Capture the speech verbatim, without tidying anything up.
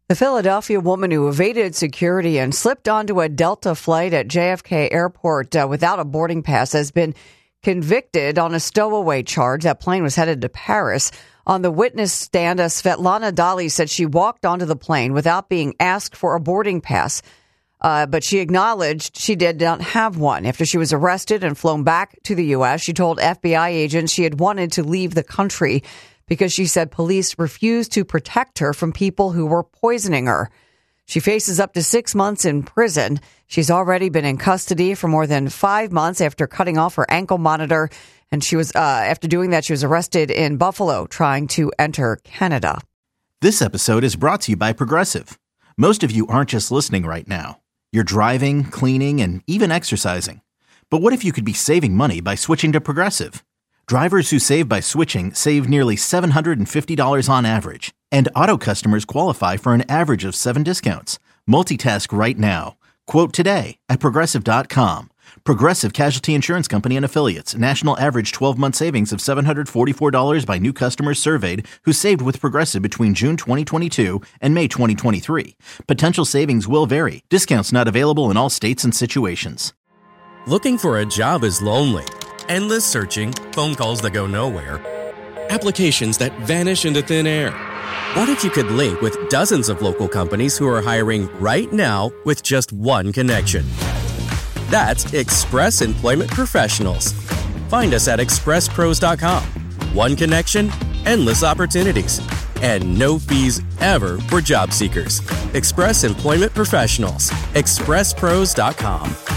The Philadelphia woman who evaded security and slipped onto a Delta flight at J F K Airport uh, without a boarding pass has been convicted on a stowaway charge. That plane was headed to Paris. On the witness stand, uh, Svetlana Dali said she walked onto the plane without being asked for a boarding pass, uh, but she acknowledged she did not have one. After she was arrested and flown back to the U S, she told F B I agents she had wanted to leave the country because she said police refused to protect her from people who were poisoning her. She faces up to six months in prison. She's already been in custody for more than five months after cutting off her ankle monitor. And she was, uh, after doing that, she was arrested in Buffalo trying to enter Canada. This episode is brought to you by Progressive. Most of you aren't just listening right now. You're driving, cleaning, and even exercising. But what if you could be saving money by switching to Progressive? Drivers who save by switching save nearly seven hundred fifty dollars on average. And auto customers qualify for an average of seven discounts. Multitask right now. Quote today at Progressive dot com. Progressive Casualty Insurance Company and Affiliates. National average twelve-month savings of seven hundred forty-four dollars by new customers surveyed who saved with Progressive between June twenty twenty-two and May twenty twenty-three. Potential savings will vary. Discounts not available in all states and situations. Looking for a job is lonely. Endless searching, phone calls that go nowhere, applications that vanish into thin air. What if you could link with dozens of local companies who are hiring right now with just one connection? That's Express Employment Professionals. Find us at express pros dot com. One connection, endless opportunities, and no fees ever for job seekers. Express Employment Professionals. express pros dot com.